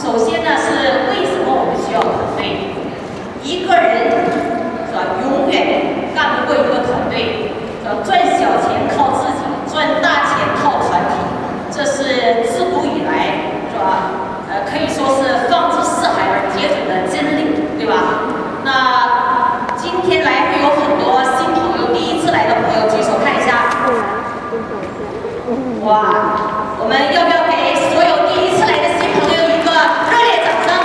首先呢是为什么我们需要团队？一个人是吧，永远干不过一个团队，是吧？赚小钱靠自己，赚大钱靠团体，这是自古以来是吧？可以说是放之四海而皆准的真理，对吧？那今天来会有很多新朋友，第一次来的朋友举手看一下。哇，我们要不要给所有第一次来的新朋友一个热烈掌声？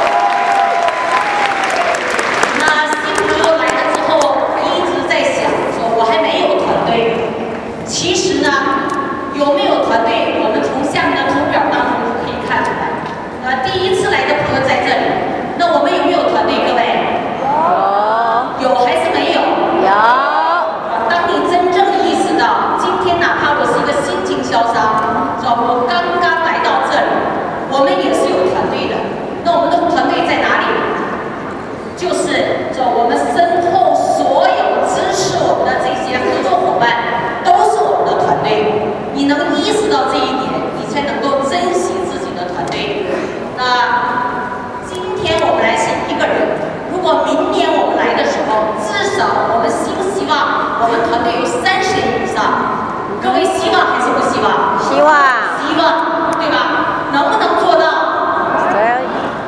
那新朋友来了之后，一直在想说，我还没有团队。其实呢，有没有团队，我们从下面的图表当中可以看出来。第一次来的朋友在这里，那我们有没有团队，各位？有还是没有？ 有。 当你真正意识到，今天哪怕我是一个新经销商，是吧？我刚刚来到这里，我们也是有团队的。那我们的团队在哪里？就是我们身后所有支持我们的这些合作伙伴，都是我们的团队。你能意识到这一点，你才能够珍惜自己的团队。那今天我们来是一个人。如果明年我们来的时候，至少我们希不希望我们团队有30人以上？各位希望还是不希望？ 希望。 希望，对吧？能不能做到？ 可以。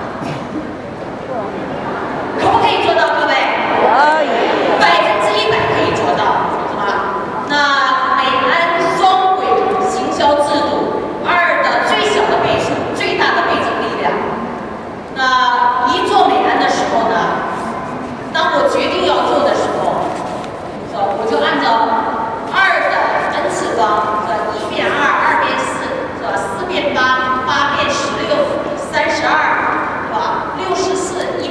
可不可以做到，各位？ 可以。 100%可以做到，是吧？那美安双轨行销制度2的最小的倍数，最大的倍增力量。那一做美安的时候呢，当我决定要做的时候，是吧？我就按照2的 n 次方，是吧？1变2，2变4，是吧？4变8，8变16，32，是吧？64，128，200，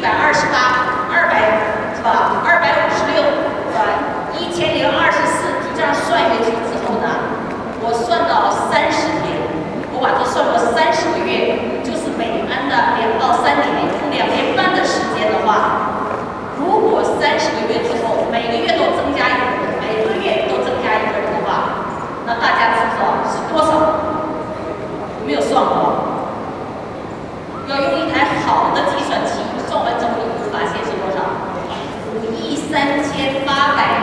是吧？256，是吧？1024，就这样算下去之后呢，我算到30天，我把它算过30个月，就是美安的2到3年，用2年半的时间的话，如果30个月之后每个月都增加一个人，每个月都增加一个人的话，那大家知道是多少？有没有算过？要用一台好的计算器算完之后，你会发现是多少？538670912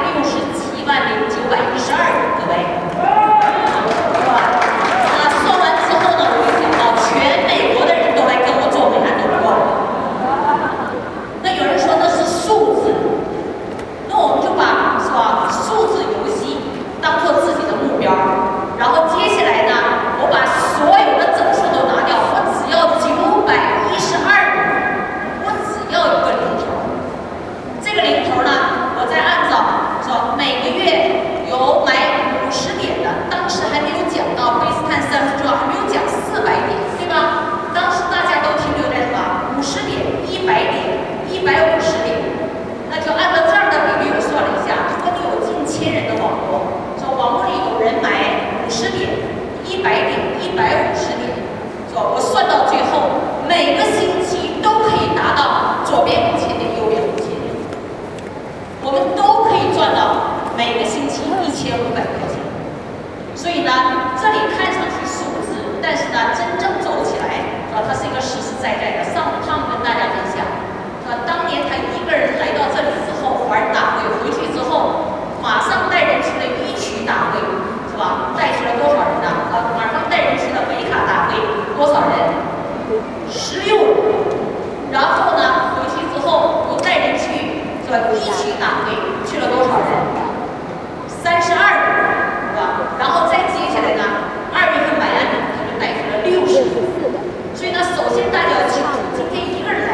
人，各位。是吧？那算完之后呢，我就想到全美国的人都来跟我做美安的活。那有人说那是数字，那我们就把是吧数字游戏当做自己的目标，然后接下来呢，我把所有的整数都拿掉，我只要912人，我只要一个零头。这个零头呢，我再按照说每个月有买50点的，当时还没有讲到贝斯坦3分钟，还没有讲400点，对吧？当时大家都停留在什么50点、100点、150点，那就按照这样的比率我算了一下，如果你有近1000人的网络，说网络里有人买50点、100点、150点，说我算到最后，每个星期都可以达到左边5000点，右边5000点，我们都可以赚到每个星期1500块钱。所以呢，这里看上去数字，但是呢，真正走起来，它是一个实实在在的。上趟跟大家分享，当年他一个人来到这里之后，华人大会回去之后，马上带人去了一区大会，是吧？带去了多少人呢？马上带人去了北卡大会，多少人？16人。然后呢，回去之后又带人去，是吧？一区大会去了多少人？32人，是吧？然后再接下来呢，2月份买安他就带去了60人。所以呢，首先大家要清楚，今天一个人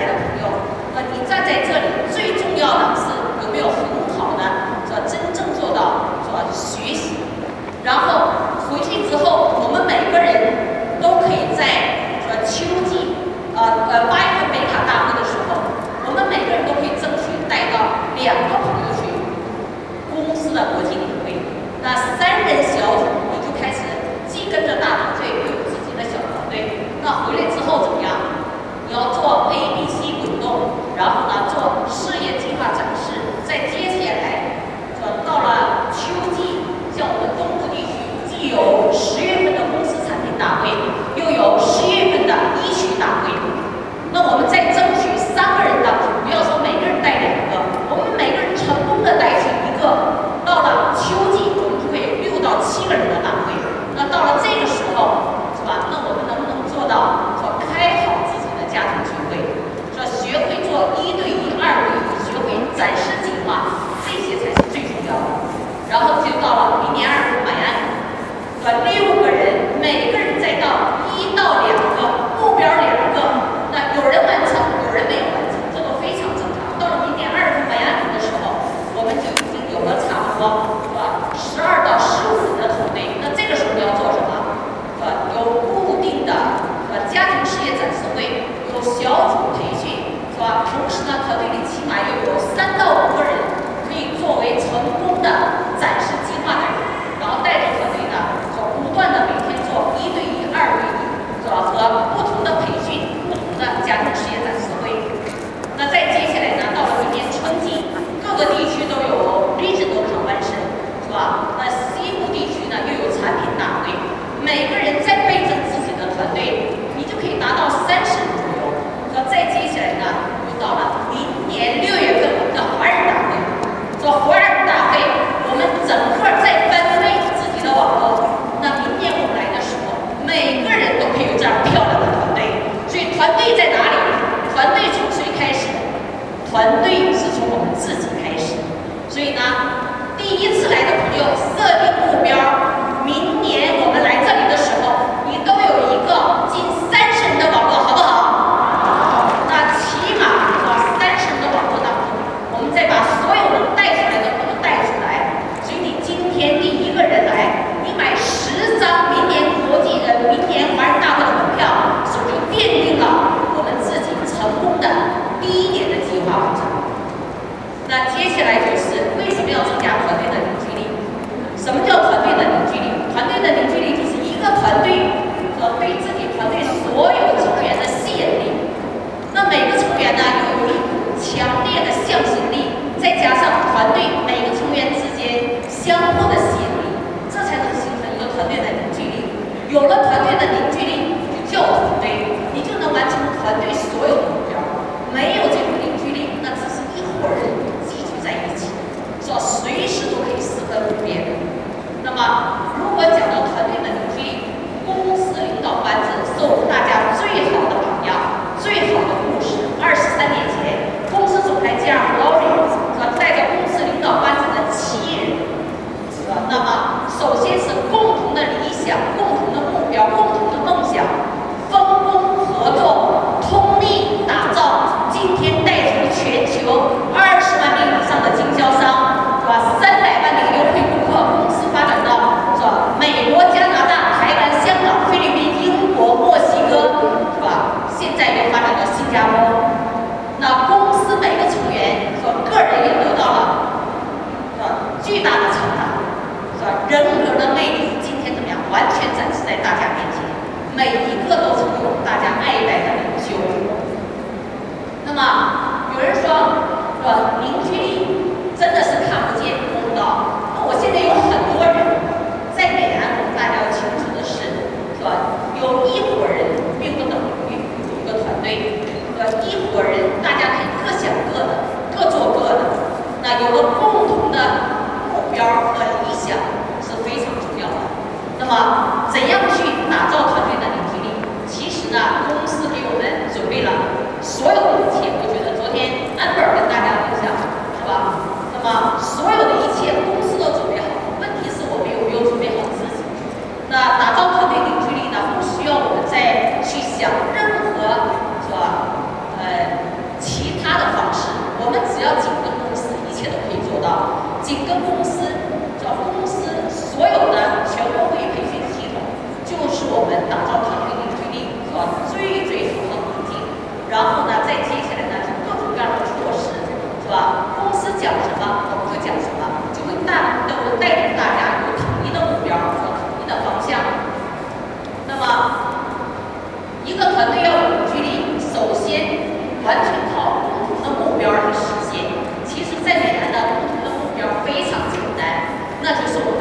说，是吧？12到15人的团队，那这个时候要做什么？是吧？有固定的，是吧？家庭事业展示会，有小组培训，是吧？同时呢，团队里起码要有3到5个人可以作为成功的展示计划的人，然后带着团队呢，不断的每天做1对1、2对1，是吧？和不同的培训、不同的家庭事业展示会。那再接下来呢，到了明年春季，各个地区都有 regional convention， 是吧？那西部地区呢又有产品大会，每个人再背着自己的团队，你就可以达到30人左右。那再接下来呢，又到了明年6月份我们的华人大会。说华人大会，我们整个再分类自己的网络。那明年我们来的时候，每个人都可以有这样漂亮的团队。所以团队在哪里？团队从谁开始？团队是从我们自己开始。所以呢，第一次来的朋友设定目标，明年我们来这里的时候，你都有一个近30人的网络，好不好？那起码30人的网络当中，我们再把所有能带出来的都带出来。所以你今天第一个人来，你买10张明年明年华人大会的门票，是不是就奠定了我们自己成功的第1年的计划完成？那接下来就是为什么要增加团队的凝聚力？什么叫团队的凝聚力？团队的凝聚力就是一个团队和对自己团队所有成员的吸引力。那每个成员呢，又有一股强烈的向心力，再加上团队每个成员之间相互的吸引力，这才能形成一个团队的凝聚力。有了团队的凝聚力，就叫团队，你就能完成团队所有的目标。没有这种凝聚力，那只是一伙人集聚在一起，说随时都可以4分5裂的。那么，如果讲到团队的凝聚力，公司领导班子受大家最好的榜样、最好的故事。23年前，公司总裁吉尔弗劳里带着公司领导班子的7人，那么首先是共同的理想、共同的目标、共同的梦想，分工合作，通力打造。今天带出全球20万名以上的经销商，是吧？300万名优惠顾客，公司发展到是吧？美国、加拿大、台湾、香港、菲律宾、英国、墨西哥，是吧？现在又发展到新加坡。那公司每个成员和个人也得到了是吧巨大的成长，是吧？人格的魅力今天怎么样？完全展示在大家面前，每一个都成为我们大家爱戴的领袖。那么有人说，是吧？凝聚力真的是看不见摸不到。那我现在有很多人在美南，我们大家要清楚的是吧？有一伙人并不等于有一个团队。一伙人，大家可以各想各的，各做各的。那有了共同的目标和理想是非常重要的。那么，怎样去打造团队的凝聚力？其实呢，公司给我们准备了所有的一切。我觉得昨天Amber跟大家分享，是吧？那么所有的一切，公司都准备好了。问题是我们有没有准备好自己？那打造团队凝聚力呢，不需要我们再去想任何，是吧？其他的方式，我们只要紧跟公司，一切都可以做到。紧跟公司，叫公司所有的全国会议培训系统，就是我们打造团队凝聚力是吧最好的途径。然后呢，再接下来呢，就各种各样的措施，是吧？公司讲什么，我们就讲什么，就会带领大家有统一的目标和统一的方向。那么，一个团队要有凝聚力，首先完全靠共同的目标来实现。其实，在美南的共同的目标非常简单，那就是我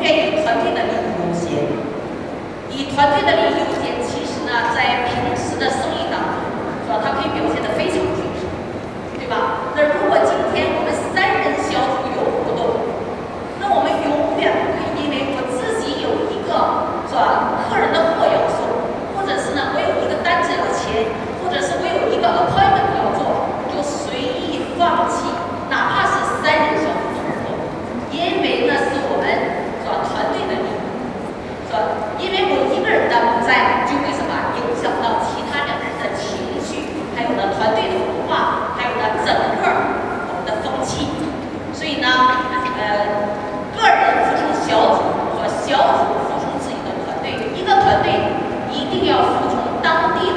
远以团队的利益优先。以团队的利益优先，其实呢，在平时的生意当中，是吧？它可以表现得非常具体，对吧？那如果今天我们3人小组有活动，那我们永远不会因为我自己有一个是吧客人的货要送，或者是呢我有一个单子要签，或者是我有一个 appointment 要做，就随意放弃，哪怕是3人小组的活动，因为那是我们是吧团队的利益，是吧？因为我一个人的不在，就会什么影响到其他2人的情绪，还有呢团队的文化，还有呢整个我们的风气。所以呢，个人服从小组，和小组服从自己的团队。一个团队一定要服从当地的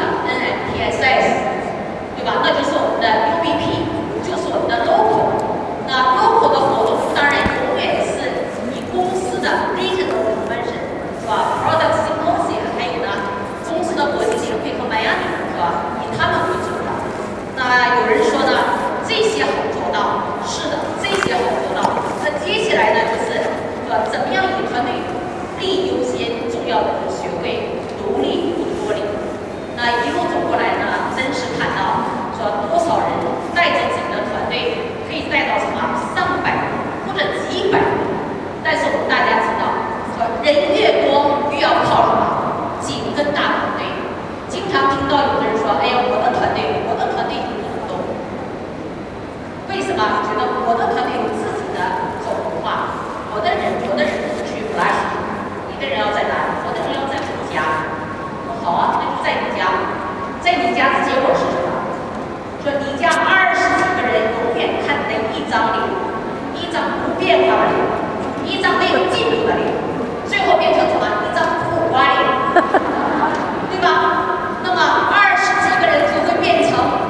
NMTSS， 对吧？那就是我们的 UBP， 就是我们的 local。那 local 的活动当然永远是以公司的 regional convention， 是吧 ？product symposium， 还有呢公司的国际年会和Miami，是吧？以他们为主的。那有人说呢，这些好做到，是的，这些好做到。那接下来呢，就是说怎么样以团队利益优先，重要的是学会独立不脱离。那一路走过来呢，真是看到说多少人带着自己的团队可以带到什么上百人或者几百人，但是我们大家知道，说人越多越要靠什么紧跟大团队。经常听到有的人说，哎呀，我的团队一不动。为什么？觉得我的团队有自己的这种文化，我的人去 flash， 你的人要在哪里？我的人要在我家。好啊，那就在你家。在你家的结果是什么？说你家20几个人永远看的一张脸，一张不变化的脸，一张没有进步的脸，最后变成什么？一张苦瓜脸，对吧？那么20几个人就会变成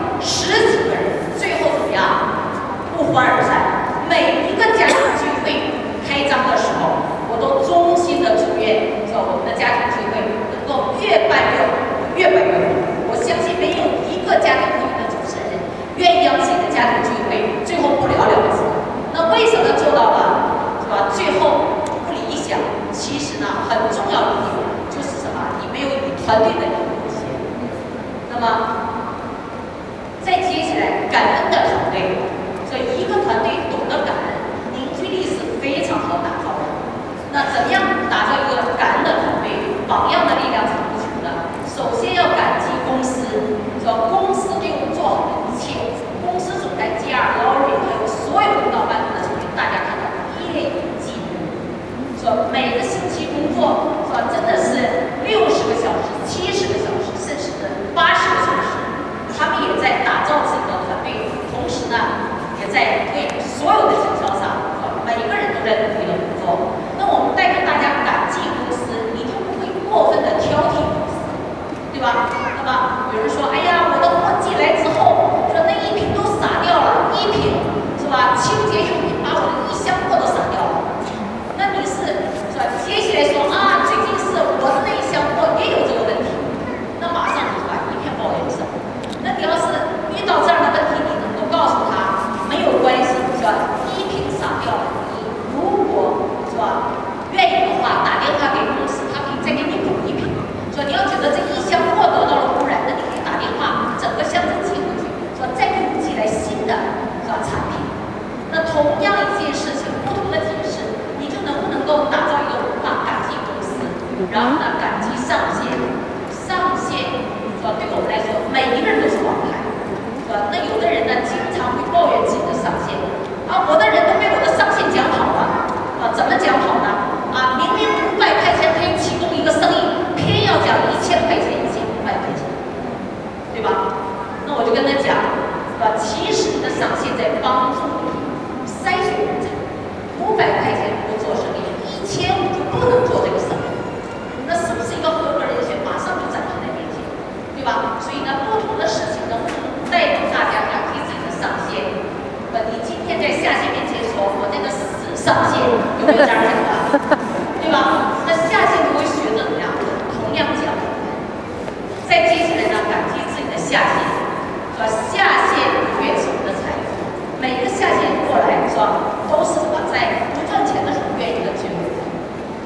10几个人，最后怎么样？不欢而散。每一个家庭聚会开张的时候，我都衷心的祝愿，说我们的家庭聚会能够越办越好。我相信没有一个家庭会议的主持人愿意让自己的家庭聚会最后不了了之。那为什么做到了，是吧？最后不理想，其实呢，很重要一点就是什么？你没有以团队的利益优先。那么，再接下来感恩的团队。所以一个团队懂得感恩，凝聚力是非常好打造的。那怎么样打造一个感恩的团队？榜样的力量是无穷的。首先要感激公司，说公司给我们做好的一切。公司总裁 GR Lori 还有所有领导班子的成员，大家看到一类技能。说每个星期工作，说真的是60个小时、70个小时，甚至是80个小时，他们也在打造自己的团队，同时呢。也在对所有的经销商，每一个人都在努力的工作。那我们带着大家感激公司，你就不会过分的挑剔公司，对吧？那么有人说，哎呀，我的货寄来之后，说那1瓶都洒掉了，1瓶是吧？清洁用品把我的1箱货都洒掉了。那你是吧？接下来说啊，最近是我的那1箱货也有这个问题，那马上是吧？一片抱怨声。那你要是遇到这样的问题，你能够告诉他。没有关系，是吧？1瓶洒掉了，你如果是吧愿意的话，打电话给公司，他可以再给你补1瓶。说你要觉得这1箱货得到了污染，那你可以打电话，整个箱子寄回去，说再给你寄来新的，是吧？产品。那同样一件事情，不同的解释，你就能不能够打造一个文化，感激公司，然后呢，感激上线，上线，是吧？对我们来说，每一个人都是王牌。那有的人呢，经常会抱怨自己的上线，啊，我的人都被我的上线讲好了，啊，怎么讲好呢？啊，明明500块钱可以启动一个生意，偏要讲1000块钱，1500块钱，对吧？那我就跟他讲，是吧？其实你的上线在帮助你筛选人才，500块钱不做生意，1500就不能做这个生意，那是不是一个合格人选马上就展现在面前，对吧？所以呢，不同的事情能不能带动大家感激自己的上线。你今天在下线面前说，我那个死上线，有没有这样讲的？对吧？那下线就会学着怎么样？同样讲。再接下来呢，感激自己的下线，是吧？下线永远是我们的财富。每个下线过来，是吧？都是什么？在不赚钱的时候愿意跟随我们。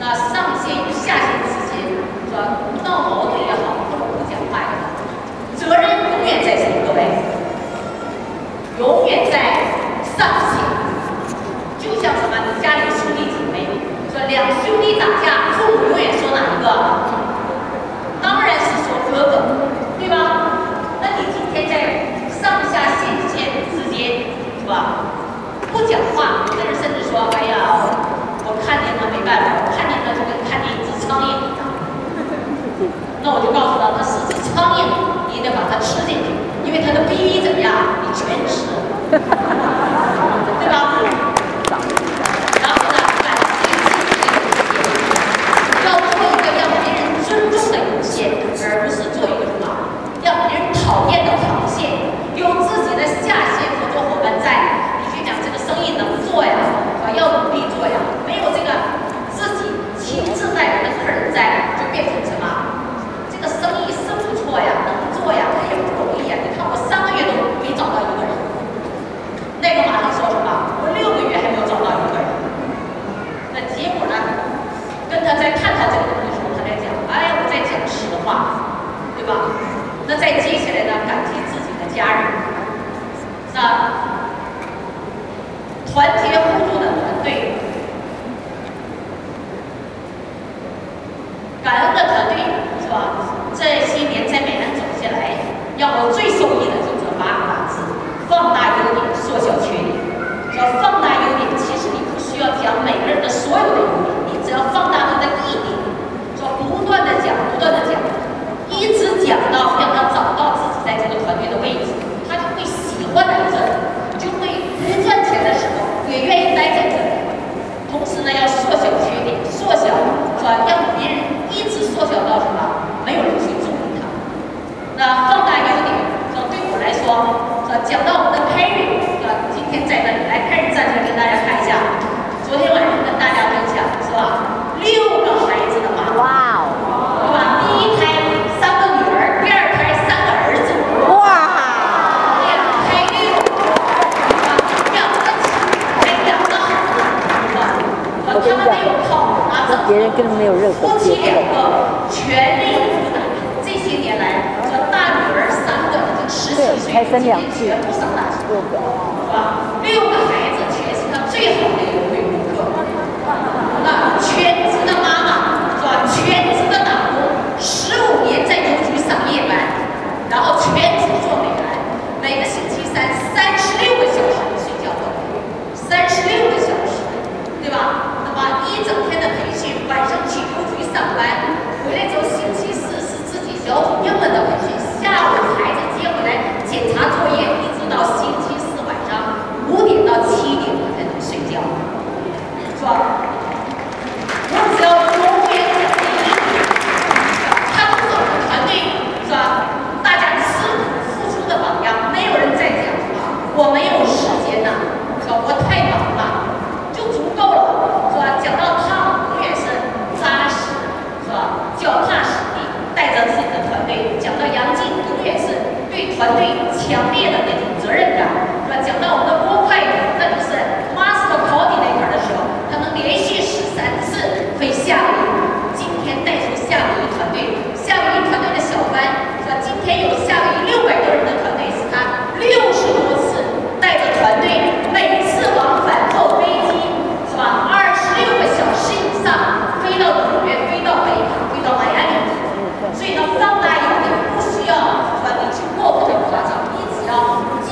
那上线与下线之间，是吧？闹矛盾也好，或者不讲话也好，责任永远在谁？各位，永远在上线。就像什么？你家里兄弟姐妹，说两兄弟打架，父母永远说哪一个？当然是说哥哥，对吧？那你今天在上下线之间，是吧？不讲话，有的人甚至说：“哎呀，我看见他没办法，我看见他就跟看见一只苍蝇一样。”那我就告诉他，那是只苍蝇，你得把它吃进去，因为它的逼怎么样，你全吃，对吧？然后呢，感激自己的有限，要做一个让别人尊重的有限，而不是做一个什么让别人讨厌的螃蟹。有自己的下线合作伙伴在。这个生意能做呀，要努力做呀。没有这个自己亲自带人的客人在，就变成什么？这个生意是不错呀，能做呀，他也不容易呀。你看我3个月都没找到一个人，那个马上说什么？我6个月还没有找到一个人。那结果呢？跟他在探讨这个东西的时候，他在讲，哎，我在讲实话，对吧？那再接下来呢，感激自己的家人，那。团结互助的团队，感恩的团队，是吧？这些年在美南走下来，让我最受益的就这8个大字：放大优点，缩小缺点。要放大优点，其实你不需要讲每个人的所有的优点，你只要放大他的一点，说不断的讲，不断的讲，一直讲到让他找到自己在这个团队的位置，他就会喜欢来这里，就会不赚钱的时候。也愿意待在这里，同时呢，要缩小缺点，缩小是吧？让别人一直缩小到什么？没有人去注意他。那放大优点，说对我来说，说讲到我们的 Carrie， 今天在这里来，Carrie站起来跟大家看一下，昨天晚上跟大家分享是吧？6个孩子的妈妈，哇哦，对吧？第1胎3个女儿，第2胎3个儿子，哇！他们没有靠拿着， 别人根本没有任何夫妻2个全力以赴的。这些年来，这大女儿3个已经17岁，今年全部上大学，是吧？6个孩子全是他最好的优惠顾客。那全职的妈妈是吧？全职的打工，15年在邮局上夜班，然后全职做美兰，每个星期三36个小时的睡觉，36个小时，对吧？一整天的培训，晚上去邮局上班，回来之后星期4是自己小组英文的培训，下午孩子接回来检查作业，一直到星期4晚上5点到7点我才能睡觉，是吧？我只要永远讲这一点，他们是我们团队，是吧？大家吃苦付出的榜样，没有人在讲什么，我没有时间呐，是吧？我太忙了，就足够了。讲到他永远是扎实，是吧？脚踏实地，带着自己的团队。讲到杨静，永远是对团队强烈的那种责任感，是吧？讲到我们的郭会计，那就是 Master Coordinator 的时候，他能连续13次飞夏威夷。今天带出夏威夷团队，夏威夷团队的小班，是吧？今天有夏威夷600多人的团队，是他60多次带着团队，每次往返后飞机，是吧？26个小时以上，飞到纽约，飞到北卡，飞到迈阿密。所以呢，放大优点不需要是吧？你去过分的夸张，你只要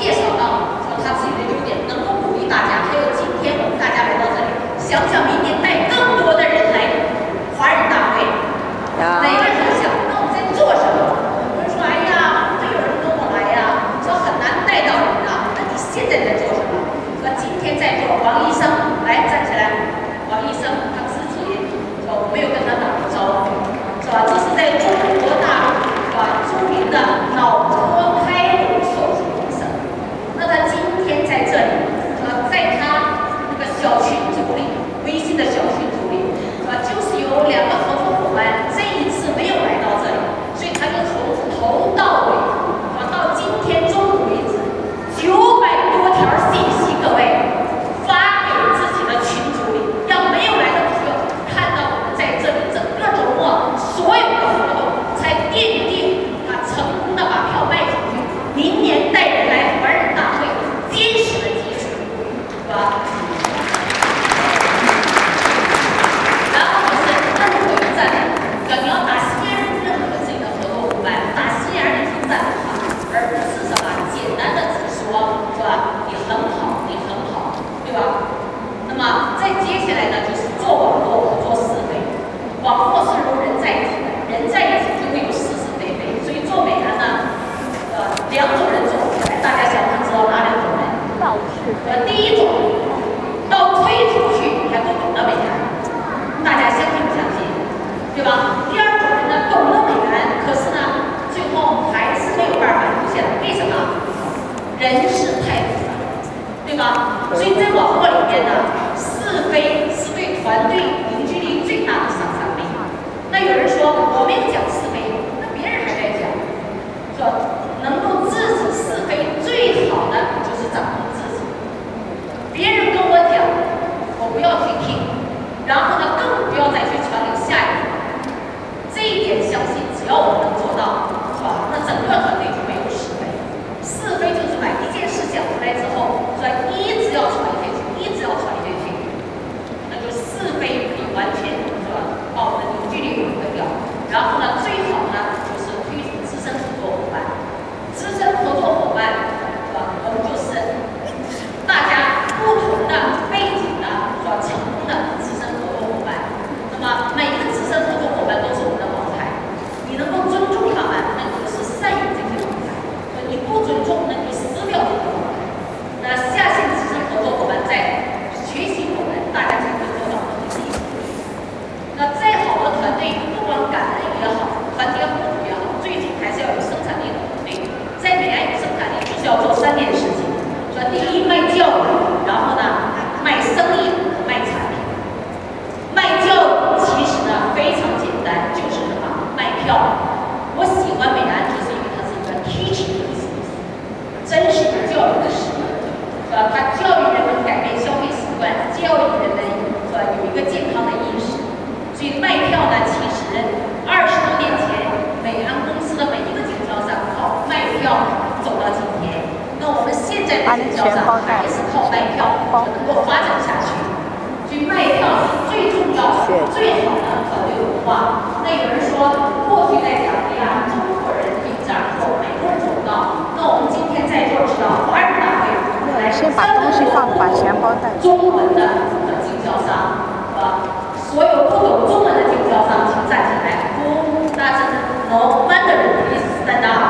对吧？第二种人呢，懂了美元，可是呢，最后还是没有办法实现。为什么？人事太复杂，对吧？所以在网络里面呢，是非是对团队凝聚力最大的杀伤力。那有人说我没有讲是非，那别人还在讲，说能够制止是非最好的就是掌控自己。别人跟我讲，我不要去听，然后呢，更不要再去传给下一个。这一点相信，只要我们能做到，是吧？那整个团队就没有是非。是非就是把一件事讲出来之后，说一直要传下去，一直要传下去，那就是非可以完全是吧？把我们的凝聚力毁掉。然后呢，最好呢就是推崇资深合作伙伴。资深合作伙伴，是吧？我们就是大家不同的背景的所成功的资深合作伙伴。那么每一个资深合作伙伴都是我们的王牌，你能够尊重他们，那你就是善于这些王牌；你不尊重，那你就失掉这些王牌。那下线资深合作伙伴在学习我们，大家才会做到同心协力。那再好的团队，不光感恩也好，团结互助也好，最终还是要有生产力的团队。在美安与生产力就是要做3件事情：说第一，卖教育；然后呢，卖生意，卖产品。卖教育其实呢非常简单，就是什么？卖票。我喜欢美安，就是因为它是一个 teaching business， 真实的教育的事业，是吧？它教育人们改变消费习惯，教育人们是吧有一个健康的意识。所以卖票呢，其实20多年前，美安公司的每一个经销商靠卖票走到今天。那我们现在的经销商还是靠卖票能够发展下去。所以卖票是最重要的、最好的团队文化。那有人说，过去在讲，哎呀，中国人可以这样做，美国人做不到。那我们今天在座知道，华人大会来先把东西放，把钱包带。 中文的经销商，是吧？所有不懂中文的经销商，请站起来。Who doesn't know Mandarin, please stand up.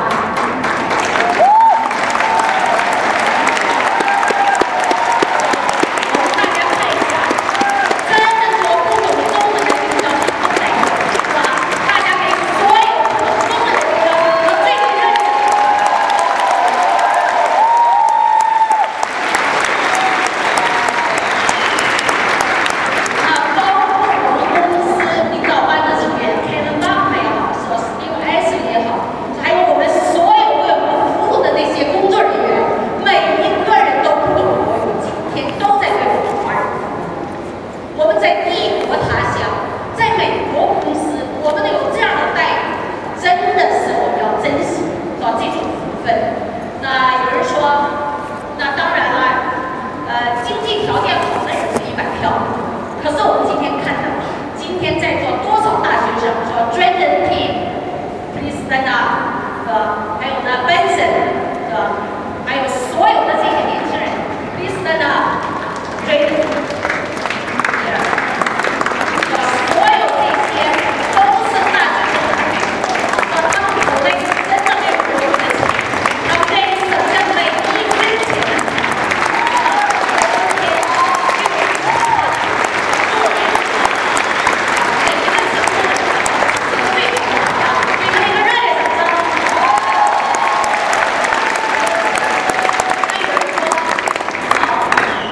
我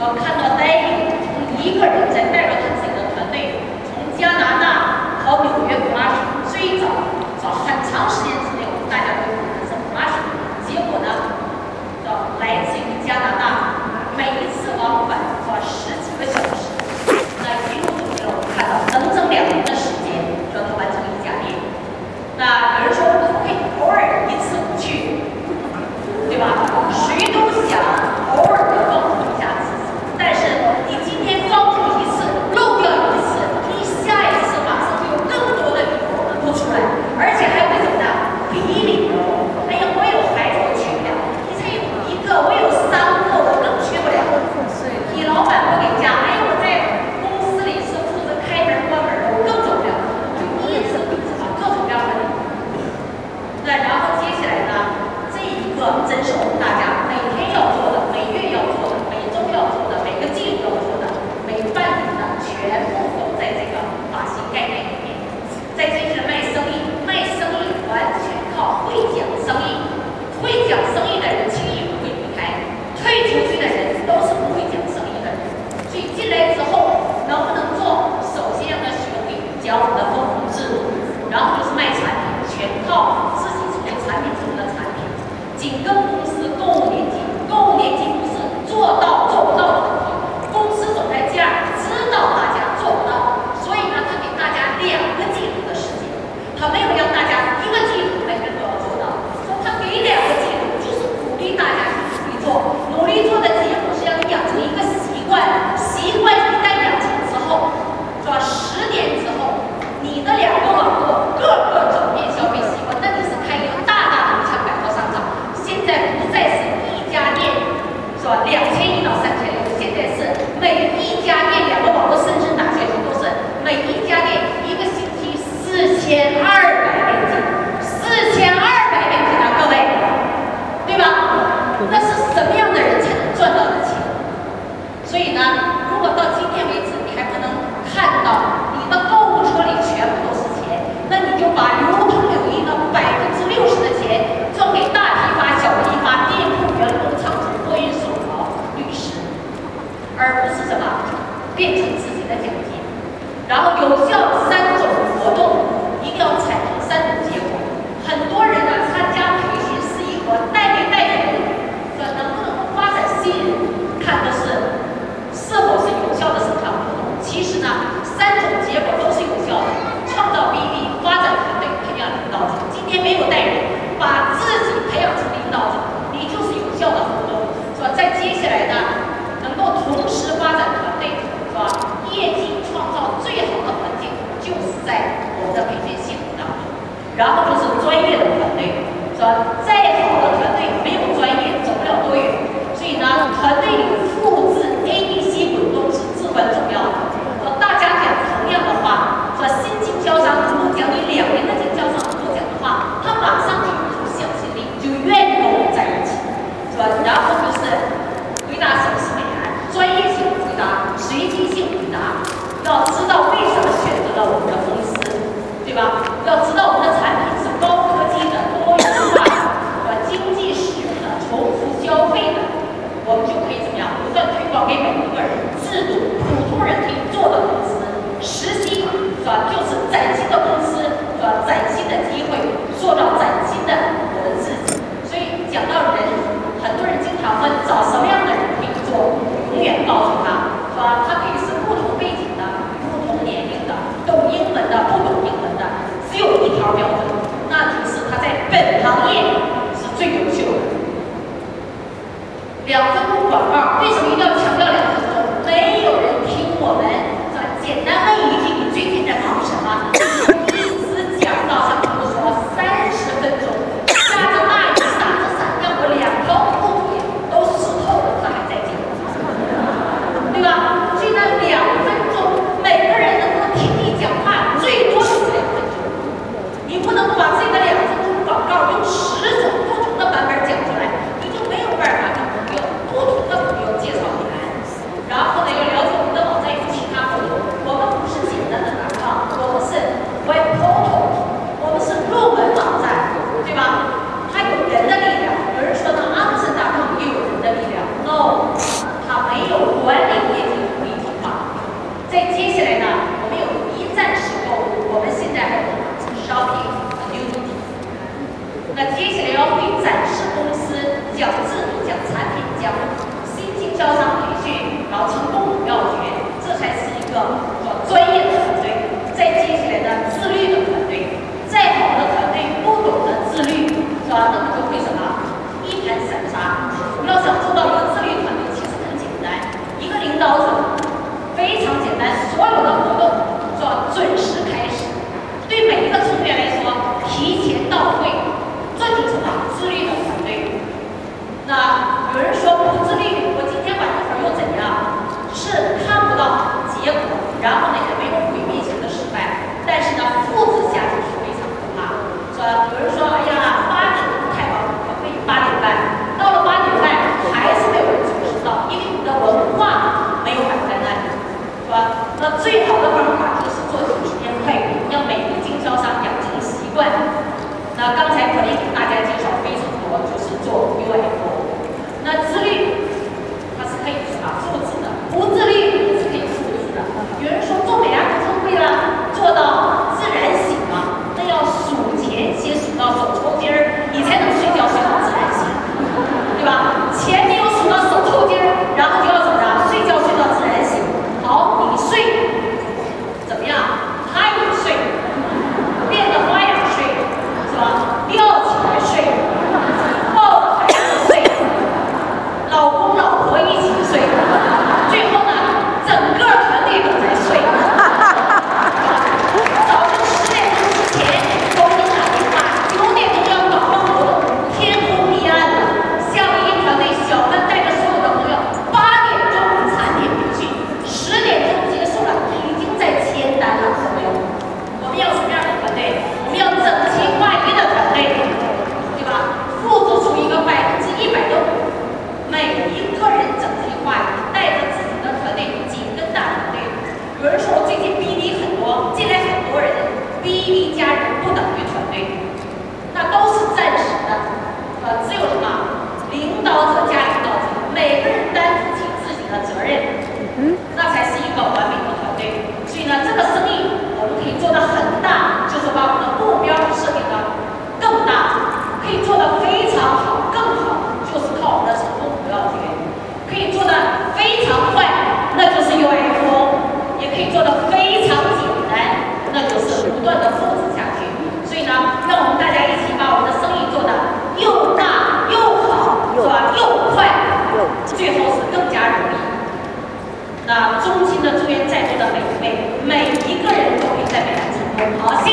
我看到戴颖一个人在带着他自己的团队，从加拿大跑纽约普拉提，最早很长时间之内，我们大家都以为是普拉提，结果呢，来自于加拿大，每一次往返10几个小时，那一路走来我们看到整整2年的时间，让他完成1家店。那有人说可不可以偶尔一次不去，对吧？谁都想偶尔的放纵一下自己，但是你今天放纵一次，漏掉一次，你下一次马上就有更多的理由不出来，而且还会怎么样？比理由。哎呀，我有孩子我去不了，你才有1个，我有3个，我更去不了。你老板不给假，哎，我在公司里是负责开门关门的，我更走不了，就一直各种各样的理由。那然后接下来呢，这一个真是我们大家每天要做的、每月要做的、每周要做的、每个季度要做的、每半年的，全部都在这个发型概念里面。在这些卖生意完全靠会讲生意，会讲生意的人轻易不会离开，退出去的人都是不会讲生意的人。所以进来之后能不能做，首先让他学会讲我们的分红制度，然后就是卖产品，全靠自己成为产品中的产品。紧跟公司共5年级，共5年级不是做到做不到的问题，公司总裁价知道大家做不到，所以呢，他给大家2个季度的时间，他没有让大家1个季度每个人都要做到，说他给2个季度，就是鼓励大家去努力做，努力做的结果是让你养成一个习惯，习惯一旦养成之后，是吧？10年之后，你的2个网络个个转变消费习惯，那你是开一个大大的1,000百货商场。现在不再是1家店，是吧？2100到3600，现在是每1家店2个网络，甚至哪些都是每1家店1个星期4200美金，4200美金啊，各位，对吧？那是什么样的人才能赚到的钱？所以呢，如果到今天为止你还不能看到你的购物车里全部都是钱，那你就把流通领域的60%的钱交给大批发、小批发、店铺、员工、仓储、货运、手劳、律师，而不是什么变成自己的奖金。然后有效3种活动一定要产生3种结果。很多人呢参加培训是一个带没带人，说能不能发展新人，看的是否是有效的生产活动。其实呢，3种结果都是有效的。创造 BB， 发展团队，培养领导者。今天没有带人，把自己培养成领导者，你就是有效的活动，是吧？在接下来呢，能够同时发展团队，是吧？业绩创造最好的环境，就是在我们的培训系统当中。然后就是专业的团队，是吧？再好的团队没有专业，走不了多远。所以呢，团队里复制 ABC 滚动是至关重要的。大家讲同样的话，说新经销商如果讲你2年的经销商如果讲的话，他马上就有一种向心力，就愿意跟我们在一起，是吧？然后就是回答什么是美安，专业性回答，随机性回答，要知道为什么选择了我们的公司，对吧？要知道我们的产品是高科技的、多元化的，经济实用的、重复消费的，我们就可以怎么样？不断推广给每一个人，制度普通人可以做的公司。实习是吧？就是崭新的公司，是吧？崭新的机会，塑造崭新的我们自己。所以讲到人，很多人经常问找什么样的人可以做，永远告诉他，是吧？他可以是不同背景的、不同年龄的、懂英文的、不懂英文的，只有一条标准，那就是他在本行业是最优秀的。2分钟广告，为什么一定要强调2分钟？没有人听我们。简单问一句，你最近在忙什么？ 的责任，那才是一个完美的团队。所以呢，这个生意我们可以做得很大，就是把我们的目标设定的更大，可以做得非常好，更好，就是靠我们的成功不要绝。可以做得非常快，那就是 UFO， 也可以做得非常简单，那就是不断的复制下去。所以呢，让我们大家一起把我们的生意做得又大又好，是吧？又快，最后是更加容易。那衷心的祝愿在座的每一个人都可以在美兰成功。好。